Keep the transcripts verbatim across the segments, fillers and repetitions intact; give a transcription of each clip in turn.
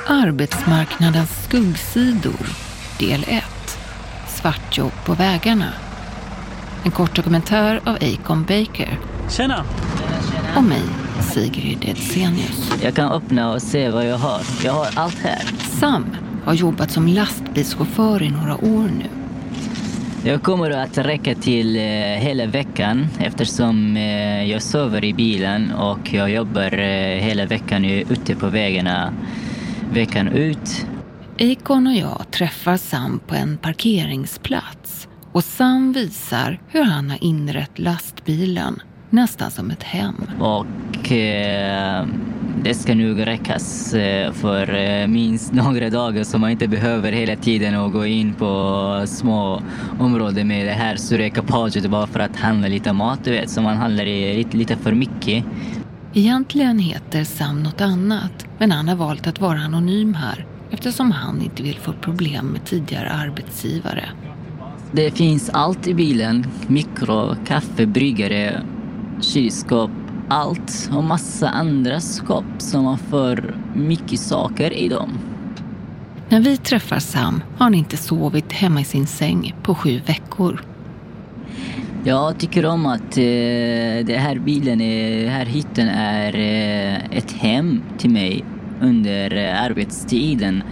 Arbetsmarknadens skuggsidor, del ett. Svartjobb på vägarna. En kort dokumentär av Acon Baker. Tjena! Och mig, Sigrid Edsenius. Jag kan öppna och se vad jag har. Jag har allt här. Sam har jobbat som lastbilschaufför i några år nu. Jag kommer att räcka till eh, hela veckan eftersom eh, jag sover i bilen och jag jobbar eh, hela veckan ute på vägarna veckan ut. Acon och jag träffar Sam på en parkeringsplats och Sam visar hur han har inrett lastbilen nästan som ett hem. Och eh, det ska nog räckas eh, för eh, minst några dagar så man inte behöver hela tiden att gå in på små områden med det här stora ekipaget bara för att handla lite mat, du vet, så man handlar i lite, lite för mycket. Egentligen heter Sam något annat, men han har valt att vara anonym här eftersom han inte vill få problem med tidigare arbetsgivare. Det finns allt i bilen, mikro, kaffe, bryggare, kylskåp, allt och massa andra skåp som har för mycket saker i dem. När vi träffar Sam har han inte sovit hemma i sin säng på sju veckor. Jag tycker om att eh, det här bilen, det här hytten är eh, ett hem till mig under eh, arbetstiden.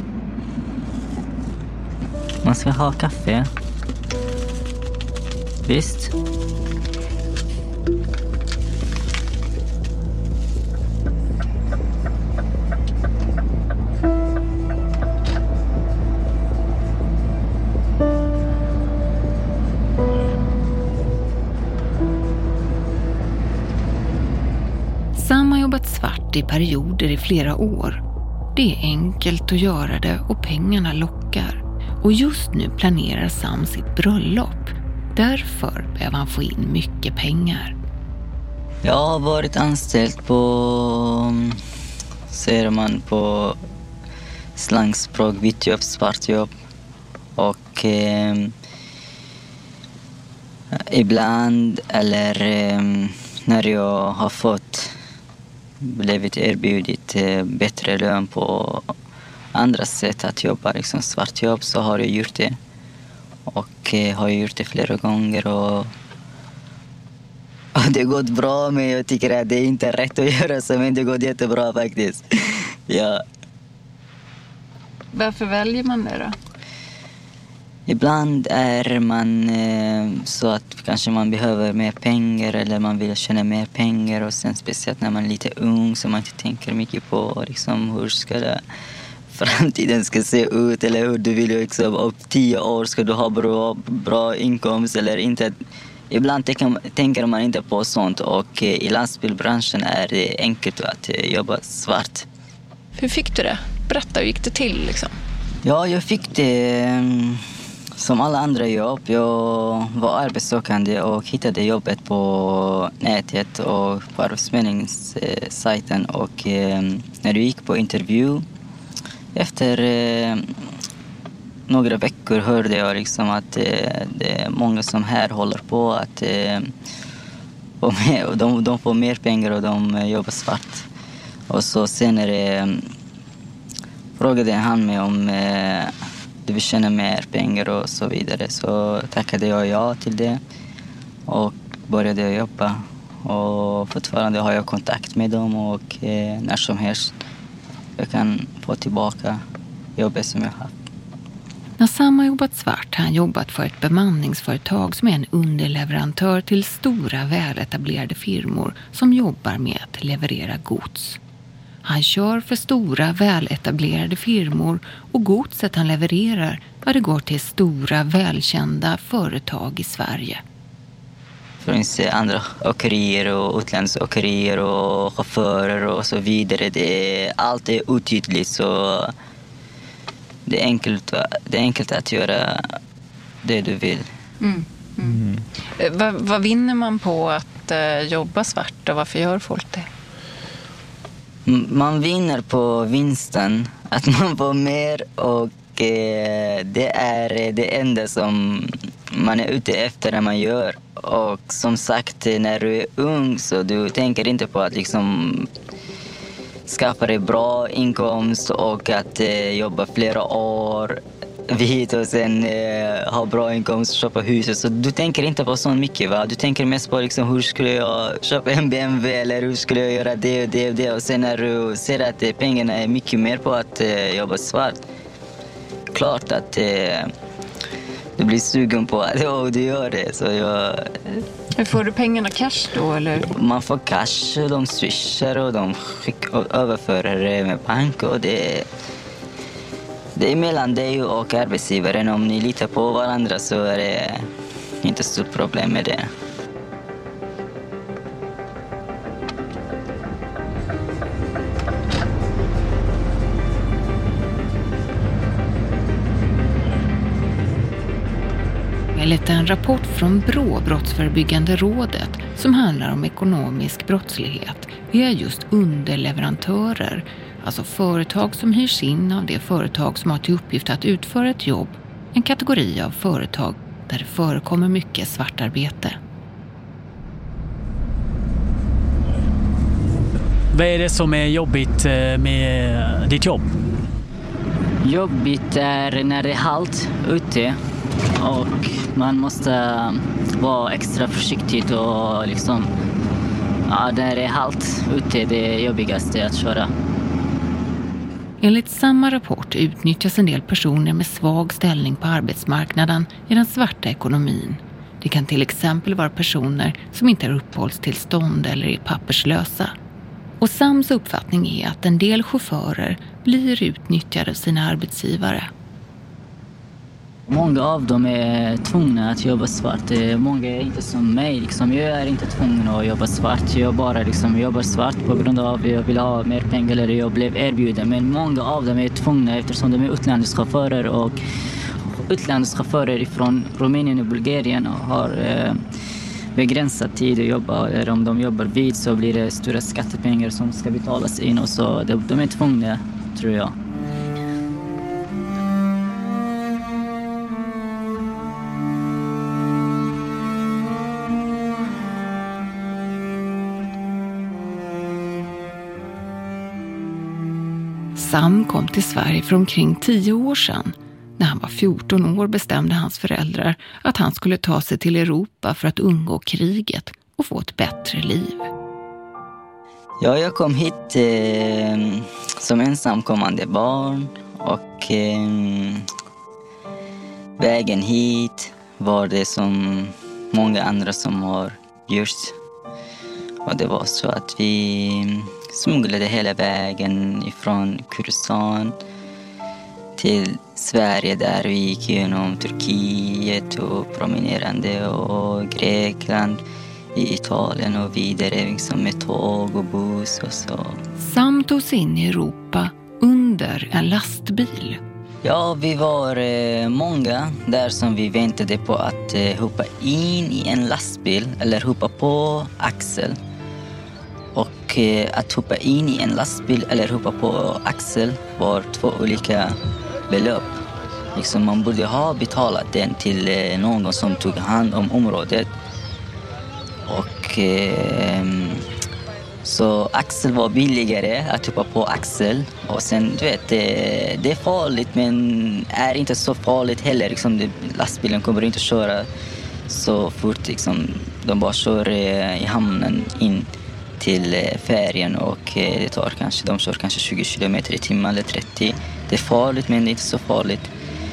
Man ska ha kaffe. Visst? Sam har jobbat svart i perioder i flera år. Det är enkelt att göra det och pengarna lockar. Och just nu planerar Sam sitt bröllop. Därför behöver han få in mycket pengar. Jag har varit anställd på, säger man på slangspråk, vitt jobb, svart jobb. Och eh, ibland eller eh, när jag har fått blivit erbjudit eh, bättre lön på andra sätt att jobba, liksom svart jobb, så har jag gjort det. Och eh, har gjort det flera gånger och, och det har gått bra, men jag tycker att det är inte rätt att göra så, men det går jättebra faktiskt. Ja. Varför väljer man det då? Ibland är man eh, så att kanske man behöver mer pengar eller man vill tjäna mer pengar, och sen speciellt när man är lite ung så man inte tänker mycket på liksom, hur ska det, framtiden ska se ut eller hur du vill liksom, om tio år ska du ha bra, bra inkomst eller inte. Ibland tänker, tänker man inte på sånt, och eh, i lastbilbranschen är det enkelt att eh, jobba svart. Hur fick du det? Berätta, hur gick det till liksom? Ja, jag fick det som alla andra jobb. Jag var arbetssökande och hittade jobbet på nätet och på arbetsförmedlingssajten. Och eh, när du gick på intervju, efter eh, några veckor hörde jag liksom att eh, det är många som här håller på att eh, få med, och de, de får mer pengar och de jobbar svart. Och så senare eh, frågade han mig om eh, du vill tjäna mer pengar och så vidare. Så tackade jag ja till det och började jobba. Och fortfarande har jag kontakt med dem, och eh, när som helst jag kan få tillbaka jobbet som jag har haft. När Sam har jobbat svart har han jobbat för ett bemanningsföretag som är en underleverantör till stora väletablerade firmor som jobbar med att leverera gods. Han kör för stora väletablerade firmor, och godset han levererar vad det går till stora välkända företag i Sverige. Det finns andra åkerier och utländska åkerier och chaufförer och så vidare. Det är, allt är otydligt, så det är enkelt, det är enkelt att göra det du vill. Mm. Mm. Mm. Vad, vad vinner man på att uh, jobba svart, och varför gör folk det? Man vinner på vinsten, att man får mer, och eh, det är det enda som man är ute efter när man gör. Och som sagt, när du är ung så du tänker inte på att liksom skaffa dig bra inkomst och att eh, jobba flera år vid och sen eh, ha bra inkomst och köpa huset. Så du tänker inte på så mycket, va? Du tänker mest på liksom, hur skulle jag köpa en B M W eller hur skulle jag göra det och det och det. Och sen när du ser att eh, pengarna är mycket mer på att eh, jobba svart. Klart att eh, du blir sugen på att ja, du gör det. Så jag, Hur får du pengarna cash då? Eller? Man får cash, de swishar och de skickar och överför med bank. Och det, det är mellan dig och arbetsgivaren. Om ni litar på varandra så är det inte stort problem med det. Enligt en rapport från Brå, Brottsförebyggande rådet, som handlar om ekonomisk brottslighet, är just underleverantörer, alltså företag som hyrs in av det företag som har till uppgift att utföra ett jobb, en kategori av företag där det förekommer mycket svartarbete. Vad är det som är jobbigt med ditt jobb? Jobbigt är när det är halt ute. Och man måste vara extra försiktig och liksom, ja, där det är halt ute, det är jobbigaste att köra. Enligt samma rapport utnyttjas en del personer med svag ställning på arbetsmarknaden i den svarta ekonomin. Det kan till exempel vara personer som inte har uppehållstillstånd eller är papperslösa. Och Sams uppfattning är att en del chaufförer blir utnyttjade av sina arbetsgivare. Många av dem är tvungna att jobba svart. Många är inte som mig. Liksom. Jag är inte tvungen att jobba svart. Jag bara liksom jobbar svart på grund av att jag vill ha mer pengar eller jag blev erbjuden. Men många av dem är tvungna eftersom de är utlandschaufförer och utlandschaufförer från Rumänien och Bulgarien och har eh, begränsad tid att jobba. Eller om de jobbar vid så blir det stora skattepengar som ska betalas in och så. De, de är tvungna, tror jag. Sam kom till Sverige för omkring tio år sedan. När han var fjorton år bestämde hans föräldrar att han skulle ta sig till Europa för att undgå kriget och få ett bättre liv. Ja, jag kom hit eh, som ensamkommande barn och eh, vägen hit var det som många andra som har gjort. Och det var så att vi smugglade hela vägen ifrån Kurdistan till Sverige där vi gick genom Turkiet och promenerande och Grekland, i Italien och vidare liksom med tåg och buss och så. Sam tog sig in i Europa under en lastbil. Ja, vi var eh, många där som vi väntade på att eh, hoppa in i en lastbil eller hoppa på axel. Och eh, att hoppa in i en lastbil eller hoppa på axel var två olika belopp. Liksom man borde ha betalat den till eh, någon som tog hand om området. Och eh, så axel var billigare att hoppa på axel. Och sen, du vet, det, det är farligt men är inte så farligt heller. Liksom, det, lastbilen kommer inte köra så fort. Liksom, de bara kör eh, i hamnen in till eh, färgen och eh, det tar kanske, de kör kanske tjugo kilometer i timmen eller trettio. Det är farligt men det är inte så farligt.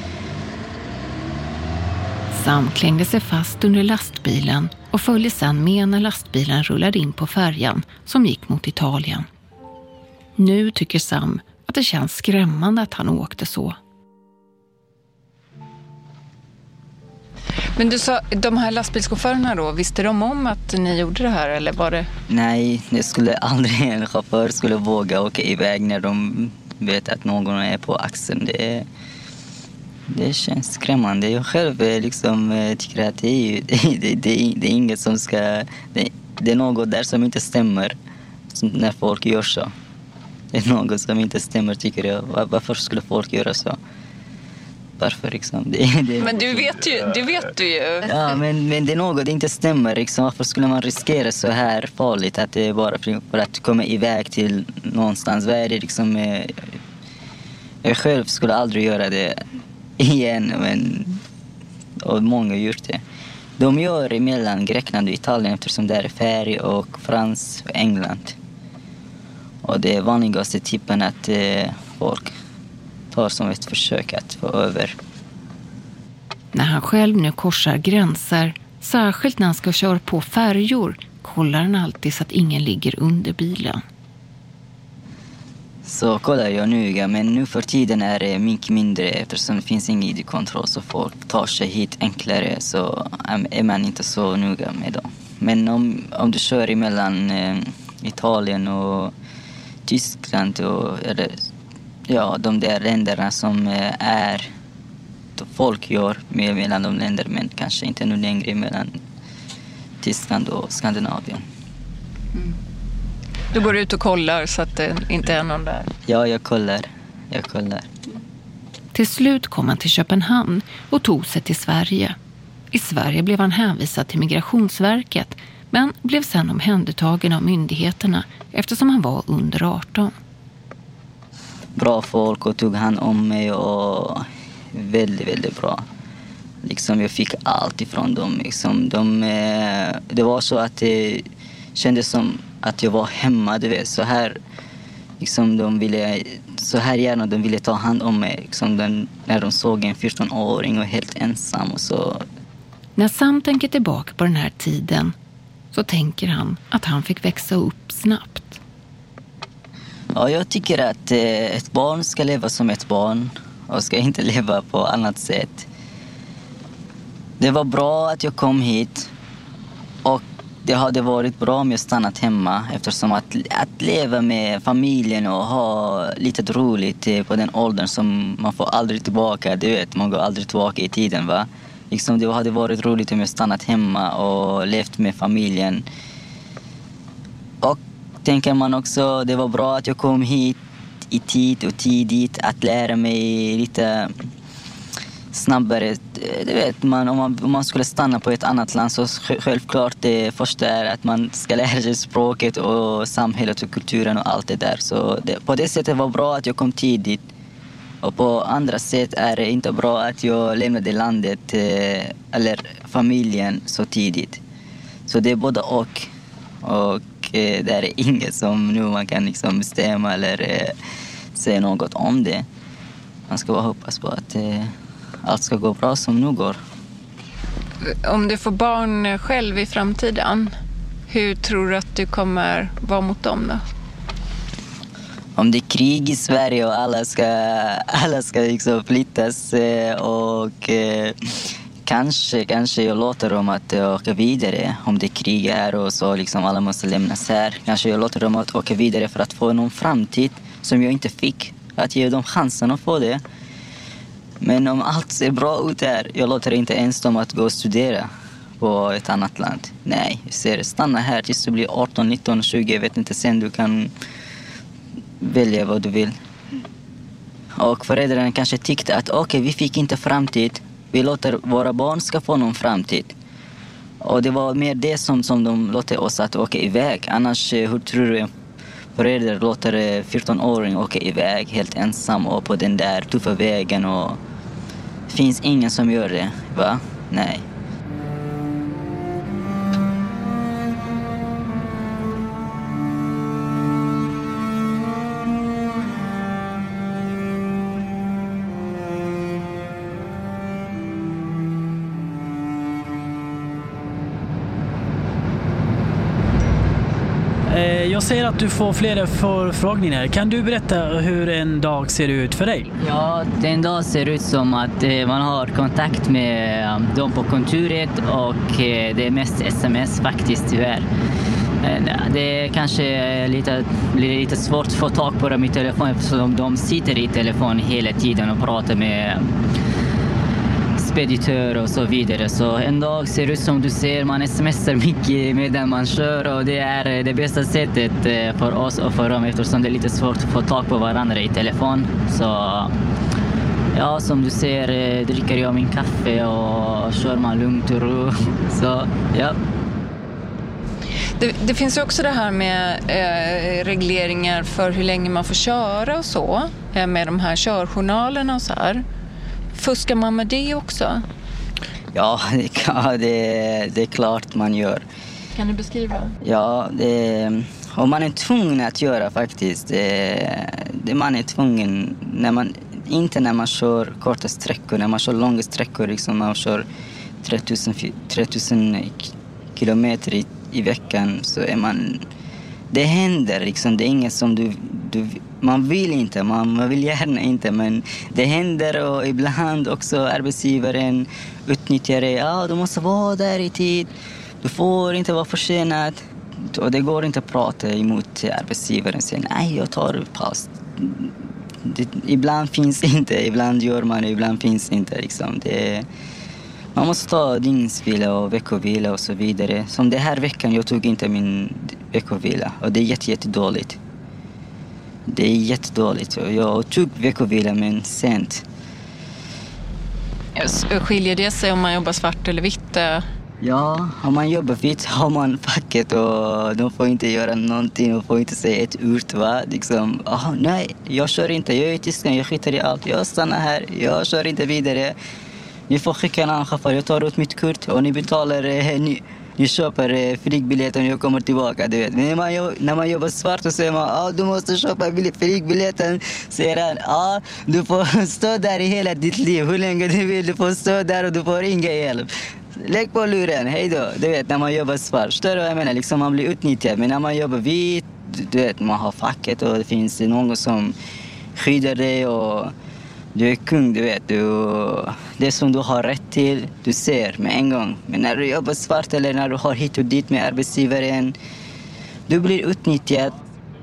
Sam klängde sig fast under lastbilen och följde sedan med när lastbilen rullade in på färjan som gick mot Italien. Nu tycker Sam att det känns skrämmande att han åkte så. Men du sa, de här lastbilschaufförerna då, visste de om att ni gjorde det här eller var det? Nej, det skulle aldrig en chaufför skulle våga åka iväg när de vet att någon är på axeln. Det, det känns skrämmande. Jag själv liksom tycker att det är, det, det, det är inget som ska... Det, det är något där som inte stämmer när folk gör så. Det är något som inte stämmer, tycker jag. Varför skulle folk göra så? Varför liksom? Det, det... Men du vet ju, det vet du ju. Ja, men, men det är något det inte stämmer. Liksom. Varför skulle man riskera så här farligt att det är bara för att komma iväg till någonstans. Vad är det liksom... Eh, jag själv skulle aldrig göra det igen, men... Och många har gjort det. De gör emellan Grekland och Italien eftersom det är färg och Frans och England. Och det är vanligaste typen att eh, folk tar som ett försök att få över. När han själv nu korsar gränser, särskilt när han ska köra på färjor, kollar han alltid så att ingen ligger under bilen. Så kollar jag noga, men nu för tiden är det mycket mindre eftersom det finns ingen I D-kontroll så folk tar sig hit enklare så är man inte så noga med dem. Men om, om du kör mellan eh, Italien och Tyskland och eller, ja, de där länderna som eh, är folk gör med mellan de länder men kanske inte nu längre mellan Tyskland och Skandinavien. Mm. Du går ut och kollar så att det inte är någon där? Ja, jag kollar. Jag kollar. Till slut kom han till Köpenhamn och tog sig till Sverige. I Sverige blev han hänvisad till Migrationsverket men blev sedan omhändertagen av myndigheterna eftersom han var under arton. Bra folk och tog hand om mig och väldigt, väldigt bra. Liksom jag fick allt ifrån dem. Liksom de, det var så att det kändes som att jag var hemma, du vet. Så här, liksom de ville, så här gärna de ville ta hand om mig. Liksom den, när de såg en fjorton-åring och helt ensam. Och så. När Sam tänker tillbaka på den här tiden så tänker han att han fick växa upp snabbt. Ja, jag tycker att eh, ett barn ska leva som ett barn och ska inte leva på annat sätt. Det var bra att jag kom hit och det hade varit bra om jag stannat hemma eftersom att, att leva med familjen och ha lite roligt eh, på den åldern som man får aldrig tillbaka, du vet, man går aldrig tillbaka i tiden, va? Liksom det hade varit roligt om jag stannat hemma och levt med familjen. Och tänker man också, det var bra att jag kom hit i tid och tidigt att lära mig lite snabbare. Du vet, man, om, man, om man skulle stanna på ett annat land så självklart det första är att man ska lära sig språket och samhället och kulturen och allt det där. Så det, på det sättet var bra att jag kom tidigt. Och på andra sätt är det inte bra att jag lämnade landet eh, eller familjen så tidigt. Så det är både och. Och eh, det är inget som nu man kan liksom bestämma eller eh, säga något om det. Man ska bara hoppas på att eh, allt ska gå bra som nu går. Om du får barn själv i framtiden, hur tror du att du kommer vara mot dem då? Om det är krig i Sverige och alla ska, alla ska liksom flyttas och eh, kanske, kanske jag låter dem att åka vidare. Om det är krig här och så liksom alla måste lämnas här. Kanske jag låter dem att åka vidare för att få någon framtid som jag inte fick. Att ge dem chansen att få det. Men om allt ser bra ut här, jag låter inte ens dem att gå och studera på ett annat land. Nej, jag ser stanna här tills du blir arton, nitton, tjugo. Jag vet inte, sen du kan välja vad du vill. Och föräldrarna kanske tyckte att okej, okay, vi fick inte framtid. Vi låter våra barn ska få någon framtid. Och det var mer det som, som de låter oss att åka iväg. Annars, hur tror du föräldrar låter fjorton-åring åka iväg helt ensam och på den där tuffa vägen och det finns ingen som gör det, va? Nej. Jag ser att du får flera förfrågningar. Kan du berätta hur en dag ser ut för dig? Ja, en dag ser ut som att man har kontakt med dem på kontoret och det är mest sms faktiskt tyvärr. Det är kanske lite, blir lite svårt att få tag på dem i telefon eftersom de sitter i telefon hela tiden och pratar med speditör och så vidare. Så en dag ser ut som du ser, man smsar mycket medan man kör och det är det bästa sättet för oss och för dem eftersom det är lite svårt att få tag på varandra i telefon. Så ja, som du ser dricker jag min kaffe och kör man lugnt och ro. Så ja. Det, det finns ju också det här med eh, regleringar för hur länge man får köra och så. Eh, med de här körjournalerna och så här. Fuskar man med det också? Ja, ja det, det är klart man gör. Kan du beskriva? Ja, det, och man är tvungen att göra faktiskt. Det, det man är tvungen, när man, inte när man kör korta sträckor, när man kör långa sträckor, liksom man kör tre tusen kilometer i, i veckan, så är man, det händer liksom, det är inget som du, du man vill inte, man, man vill gärna inte, men det händer, och ibland också arbetsgivaren utnyttjar det. Ja, du måste vara där i tid, du får inte vara försenad, och det går inte att prata emot arbetsgivaren. Säger nej, jag tar paus. Det, ibland finns inte, ibland gör man, ibland finns inte liksom. Det, man måste ta dygnsvila och veckovila och så vidare. Som det här veckan, jag tog inte min veckovila, och det är jätte, jätte dåligt. Det är jättedåligt. Jag tog veckovila, men sent. Skiljer det sig om man jobbar svart eller vitt? Ja, om man jobbar vitt har man facket, och de får inte göra någonting. De får inte säga ett ord, va? Liksom, oh, nej, jag kör inte. Jag är i Tyskland, jag skiter i allt. Jag stannar här, jag kör inte vidare. Ni får skicka en annan chaufför. Jag tar ut mitt kort och ni betalar... Eh, ni, ni köper eh, flygbiljetten och jag kommer tillbaka, du vet. Men när man, när man jobbar svart så säger man, ah, du måste köpa flygbiljetten. Säger han, ah, du får stå där i hela ditt liv. Hur länge du vill, du får stå där och du får inga hjälp. Lägg på luren, hej då. Du vet, när man jobbar svart. Förstår du vad jag menar? Liksom man blir utnyttjad. Men när man jobbar vitt, du vet, man har facket och det finns någon som skyddar dig och... Du är kung, du vet. Du, det som du har rätt till, du ser med en gång. Men när du jobbar svart eller när du har hit och dit med arbetsgivaren, du blir utnyttjad.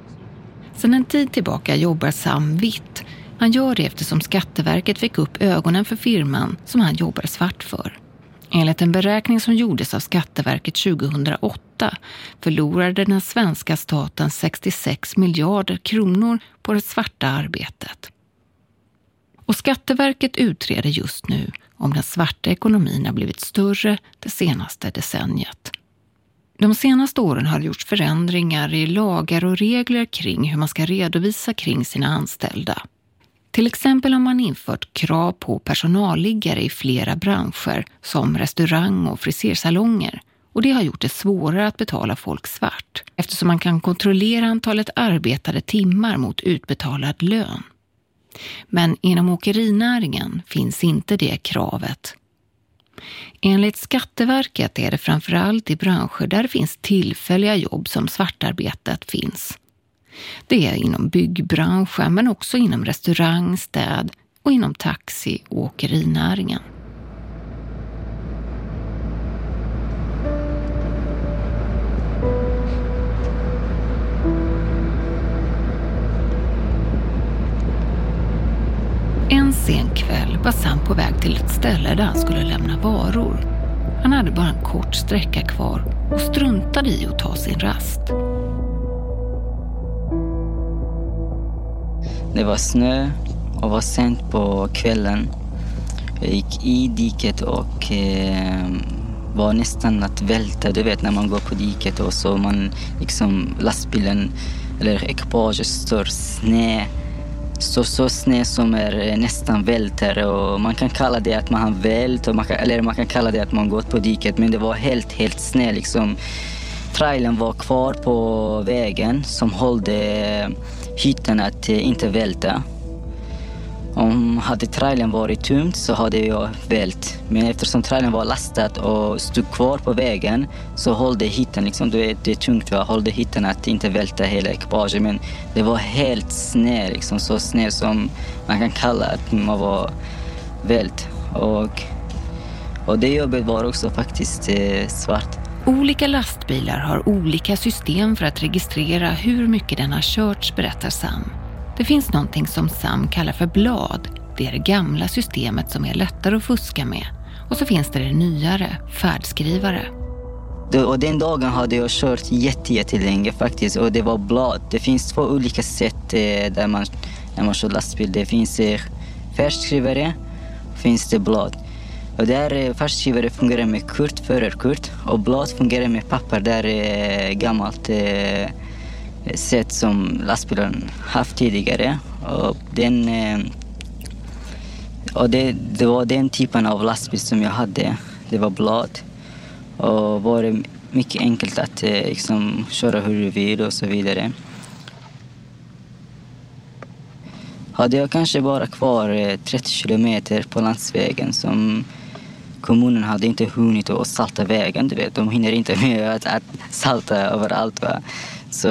Sedan en tid tillbaka jobbar Sam vitt. Han gör det eftersom Skatteverket fick upp ögonen för firman som han jobbar svart för. Enligt en beräkning som gjordes av Skatteverket tjugohundraåtta förlorade den svenska staten sextiosex miljarder kronor på det svarta arbetet. Och Skatteverket utreder just nu om den svarta ekonomin har blivit större det senaste decenniet. De senaste åren har gjorts förändringar i lagar och regler kring hur man ska redovisa kring sina anställda. Till exempel har man infört krav på personalliggare i flera branscher som restaurang- och frisersalonger. Och det har gjort det svårare att betala folk svart eftersom man kan kontrollera antalet arbetade timmar mot utbetalad lön. Men inom åkerinäringen finns inte det kravet. Enligt Skatteverket är det framförallt i branscher där det finns tillfälliga jobb som svartarbetet finns. Det är inom byggbranschen men också inom restaurang, städ och inom taxi- och åkerinäringen. En sen kväll var Sam på väg till ett ställe där han skulle lämna varor. Han hade bara en kort sträcka kvar och struntade i att ta sin rast. Det var snö och var sent på kvällen. Jag gick i diket och eh, var nästan att välta. Du vet när man går på diket och så man liksom lastbilen eller ekipaget står snä. Så, så snö som är nästan välter, och man kan kalla det att man har vält och man kan, eller man kan kalla det att man gått på diket, men det var helt, helt snö liksom. Trailern var kvar på vägen som hållde hytten att inte välta. Om hade trailern varit tömt så hade jag vält. Men eftersom trailern var lastad och stod kvar på vägen så höll det hytten, liksom, det är tungt, va? Höll det hytten att inte välta hela ekipaget. Men det var helt snö, liksom, så snö som man kan kalla att man var vält. Och, och det jobbet var också faktiskt eh, svart. Olika lastbilar har olika system för att registrera hur mycket den har körts, berättar Sam. Det finns någonting som Sam kallar för blad. Det är det gamla systemet som är lättare att fuska med. Och så finns det det nyare, färdskrivare. Och den dagen hade jag kört jätte, jättelänge faktiskt. Och det var blad. Det finns två olika sätt där man, när man kör lastbil. Det finns färdskrivare och finns det blad. Och där färdskrivare fungerar med kurt, förarkurt. Och blad fungerar med papper. Där är gammalt eh, sätt som lastbilen haft tidigare. Och, den, eh, och det, det var den typen av lastbil som jag hade. Det var blad. Och var det mycket enkelt att eh, liksom, köra hur du vill och så vidare. Hade jag kanske bara kvar eh, trettio kilometer på landsvägen som kommunen hade inte hunnit att salta vägen, du vet. De hinner inte med att, att salta överallt, va. Så,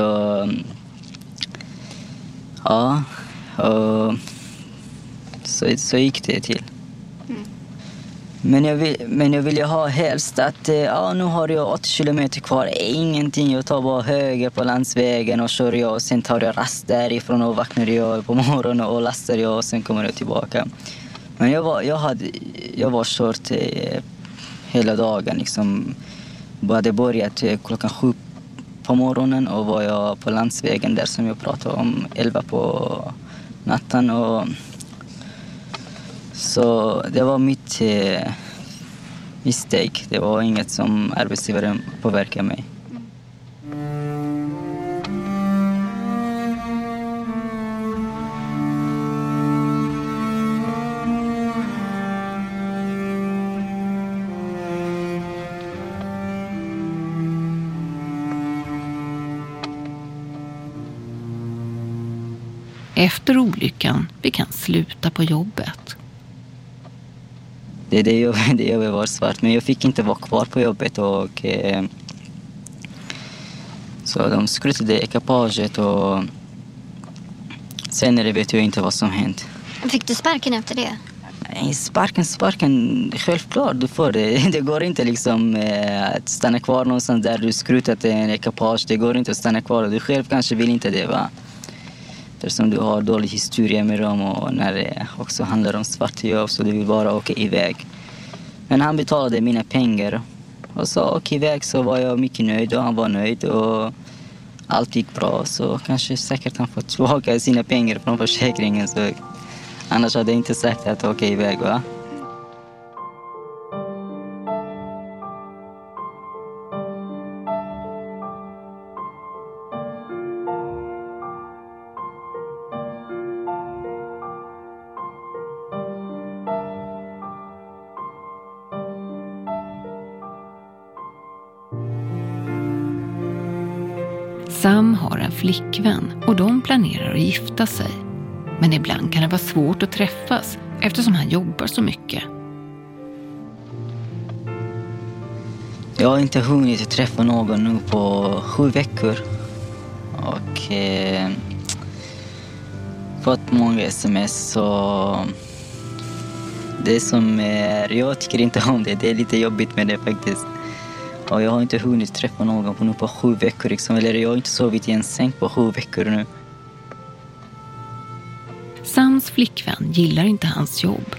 ja, och, så, så gick det till. Mm. Men, jag vill, men jag ville ha helst att, ja, nu har jag åttio kilometer kvar, ingenting. Jag tar bara höger på landsvägen och kör jag och sen tar jag rast därifrån och vaknar jag på morgonen och lastar jag och sen kommer jag tillbaka. Men jag var, jag hade, jag var kört eh, hela dagen. Liksom, hade börjat eh, klockan sju på morgonen och var jag på landsvägen där som jag pratade om, elva på natten. Och, så det var mitt eh, mistake. Det var inget som arbetsgivaren påverkade mig. Efter olyckan fick han sluta på jobbet. Det, det, jobb, det jobbet var svårt, men jag fick inte vara kvar på jobbet. Och, eh, så de skrutade ekipaget och sen vet jag inte vad som hänt. Fick du sparken efter det? Nej, sparken, sparken, självklart du får det. Det går inte liksom eh, att stanna kvar någonstans där du skrutat en ekipage. Det går inte att stanna kvar. Du själv kanske vill inte det, va? Eftersom du har dålig historia med dem och när det också handlar om svarta jobb så du vill bara åka iväg. Men han betalade mina pengar och så åka iväg så var jag mycket nöjd och han var nöjd och allt gick bra. Så kanske säkert han fått tillbaka sina pengar från försäkringen. Så annars hade jag inte sagt att åka iväg, va? Sam har en flickvän och de planerar att gifta sig. Men ibland kan det vara svårt att träffas eftersom han jobbar så mycket. Jag har inte hunnit träffa någon nu på sju veckor. Och eh, fått många sms. Så det som är, jag tycker inte om det. Det är lite jobbigt med det faktiskt. Och jag har inte hunnit träffa någon på, nu på sju veckor. Liksom. Eller jag har inte sovit i en säng på sju veckor nu. Sams flickvän gillar inte hans jobb.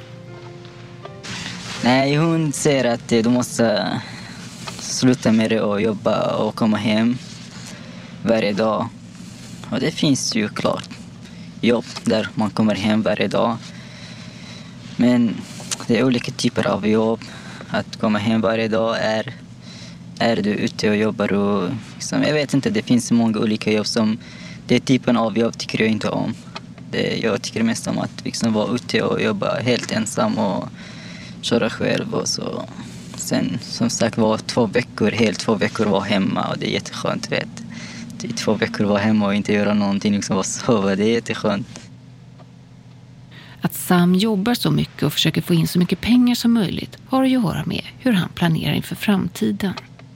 Nej, hon säger att du måste sluta med det och jobba och komma hem varje dag. Och det finns ju klart jobb där man kommer hem varje dag. Men det är olika typer av jobb. Att komma hem varje dag är... Är du ute och jobbar och liksom, jag vet inte, det finns många olika jobb som det typen av jobb tycker jag inte om. Det, jag tycker mest om att liksom vara ute och jobba helt ensam och köra själv och så. Sen som sagt var två veckor, helt två veckor var hemma och det är jätteskönt, vet. Det är två veckor var hemma och inte göra någonting, liksom bara sova, det är jätteskönt. Att Sam jobbar så mycket och försöker få in så mycket pengar som möjligt har att göra med hur han planerar inför framtiden.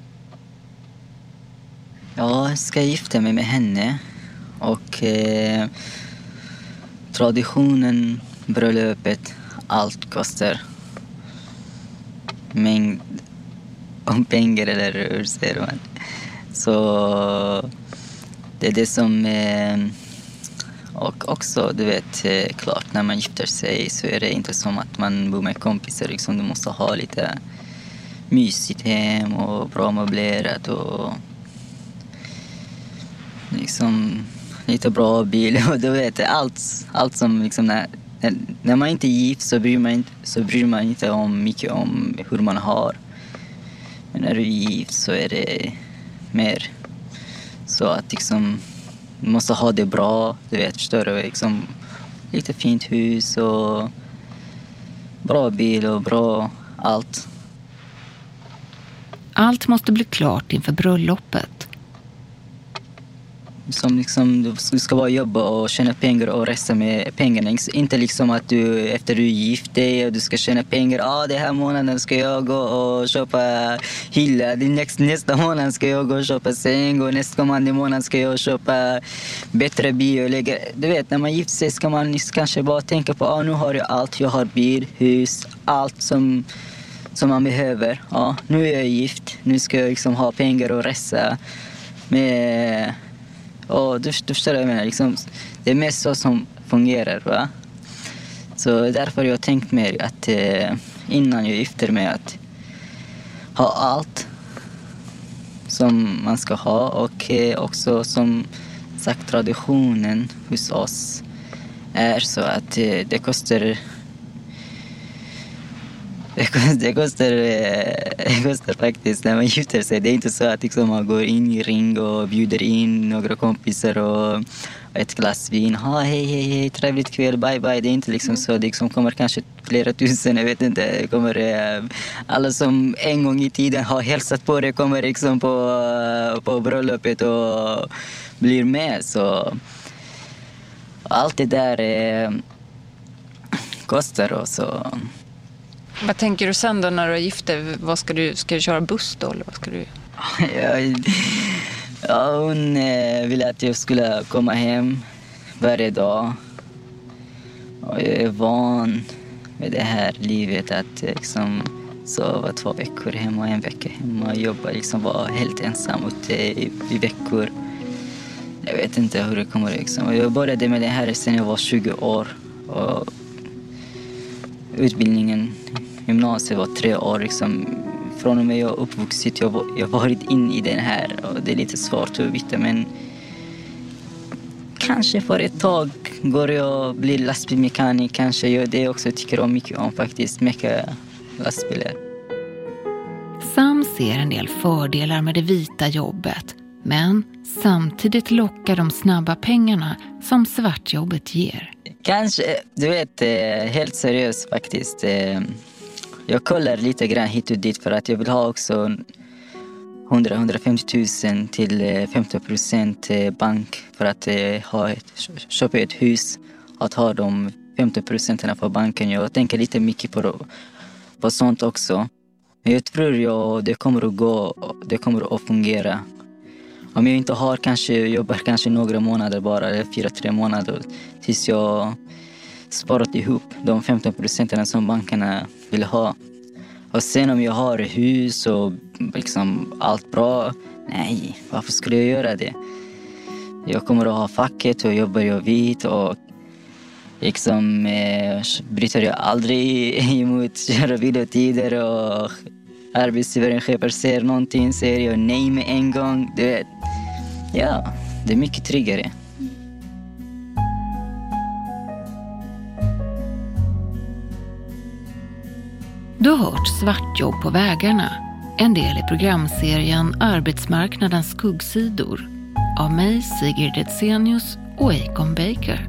Jag ska gifta mig med henne och eh, traditionen, bröllopet, allt kostar mängd om pengar eller hur säger man. Så det är det som eh, och också du vet eh, klart när man gifter sig så är det inte som att man bor med kompisar liksom, du måste ha lite mysigt hem och bra möblerat och liksom lite bra bil och du vet allt allt som liksom när när, när man inte är gift så bryr man inte, så bryr man inte om mycket om hur man har. Men när du är gift så är det mer så att liksom, du måste ha det bra, du vet, förstår du? Liksom, lite fint hus och bra bil och bra allt. Allt måste bli klart inför bröllopet. Som liksom, du ska bara jobba och tjäna pengar och resta med pengarna. Inte liksom att du efter du är gift dig och du ska tjäna pengar. Ja, ah, det här månaden ska jag gå och köpa hylla. Nästa, nästa månad ska jag gå och köpa säng. Och nästa kommande månad ska jag köpa bättre bil. Och lägga. Du vet, när man gifter sig ska man kanske bara tänka på ah, nu har jag allt. Jag har bil, hus, allt som, som man behöver. Ja, nu är jag gift. Nu ska jag liksom ha pengar och resa med... Och du, du förstår vad jag menar, liksom, det är mest så som fungerar, va? Så därför har jag tänkt mig att eh, innan jag gifter mig att ha allt som man ska ha. Och eh, också som sagt traditionen hos oss är så att eh, det kostar... Det kostar, det, kostar, det kostar faktiskt när man gifter sig. Det är inte så att liksom man går in i ring och bjuder in några kompisar och ett glas vin. Ha, hej, hej, hej, trevligt kväll, bye, bye. Det är inte liksom så. Det liksom kommer kanske flera tusen, jag vet inte. Det kommer, alla som en gång i tiden har hälsat på det kommer liksom på, på bröllopet och blir med. Så allt det där eh, kostar och så... Vad tänker du sen då när du är gift? Vad ska du, ska du köra buss då? Eller vad ska du... ja, ja, hon eh, ville att jag skulle komma hem varje dag. Och jag är van med det här livet att liksom sova två veckor hemma och en vecka hemma och jobba. Liksom vara helt ensam ute i, i veckor. Jag vet inte hur det kommer liksom. Jag började med det här sedan jag var tjugo år. Och utbildningen... Gymnasiet var tre år liksom. Från och med jag uppvuxit, jag har jag varit in i den här och det är lite svårt att veta, men kanske för ett tag går jag och blir lastbilmekanik, kanske jag det också tycker om mycket om faktiskt, mycket lastbilar. Sam ser en del fördelar med det vita jobbet, men samtidigt lockar de snabba pengarna som svartjobbet ger. Kanske, du vet, helt seriöst faktiskt. Jag kollar lite grann hit och dit för att jag vill ha också hundra till hundrafemtio tusen till femtio procent bank för att ha ett, köpa ett hus. Att ha de femtio procenten på banken. Jag tänker lite mycket på, på sånt också. Men jag tror jag det kommer att gå, det kommer att fungera. Om jag inte har kanske, jobbar kanske några månader bara, eller fyra, tre månader tills jag sparat ihop de femton procenten som bankerna vill ha. Och sen om jag har hus och liksom allt bra, nej, varför skulle jag göra det? Jag kommer att ha facket och jobbar jag vitt och liksom eh, bryter jag aldrig emot köra vilotider och arbetsgivaren chefer säger någonting, säger jag nej med en gång. Du vet, ja, det är mycket tryggare. Du har hört Svartjobb på vägarna, en del i programserien Arbetsmarknadens skuggsidor av mig, Sigrid Edsenius och Akon Baker.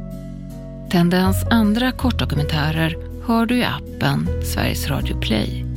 Tendens andra kortdokumentärer hör du i appen Sveriges Radio Play.